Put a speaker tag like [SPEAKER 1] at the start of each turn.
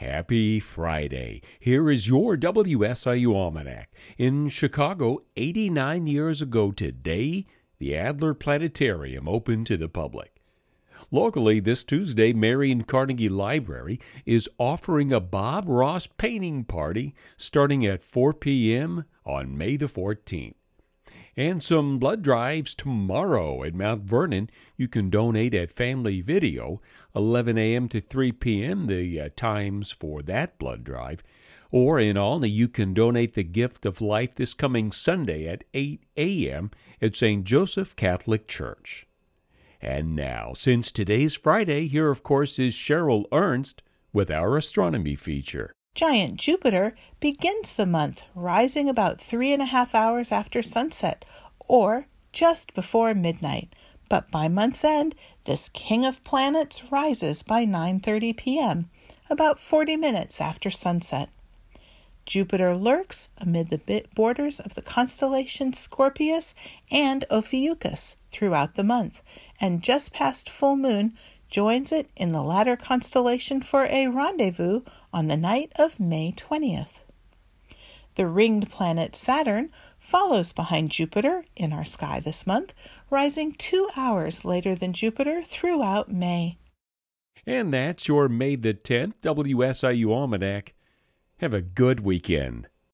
[SPEAKER 1] Happy Friday. Here is your WSIU Almanac. In Chicago, 89 years ago today, the Adler Planetarium opened to the public. Locally, this Tuesday, Marion Carnegie Library is offering a Bob Ross painting party starting at 4 p.m. on May the 14th. And some blood drives tomorrow at Mount Vernon. You can donate at Family Video, 11 a.m. to 3 p.m., the times for that blood drive. Or in Alney, you can donate the gift of life this coming Sunday at 8 a.m. at St. Joseph Catholic Church. And now, since today's Friday, here, of course, is Cheryl Ernst with our astronomy feature.
[SPEAKER 2] Giant Jupiter begins the month rising about 3.5 hours after sunset, or just before midnight. But by month's end, this king of planets rises by 9:30 p.m., about 40 minutes after sunset. Jupiter lurks amid the borders of the constellations Scorpius and Ophiuchus throughout the month, and just past full moon joins it in the latter constellation for a rendezvous on the night of May 20th. The ringed planet Saturn follows behind Jupiter in our sky this month, rising 2 hours later than Jupiter throughout May.
[SPEAKER 1] And that's your May the 10th WSIU Almanac. Have a good weekend.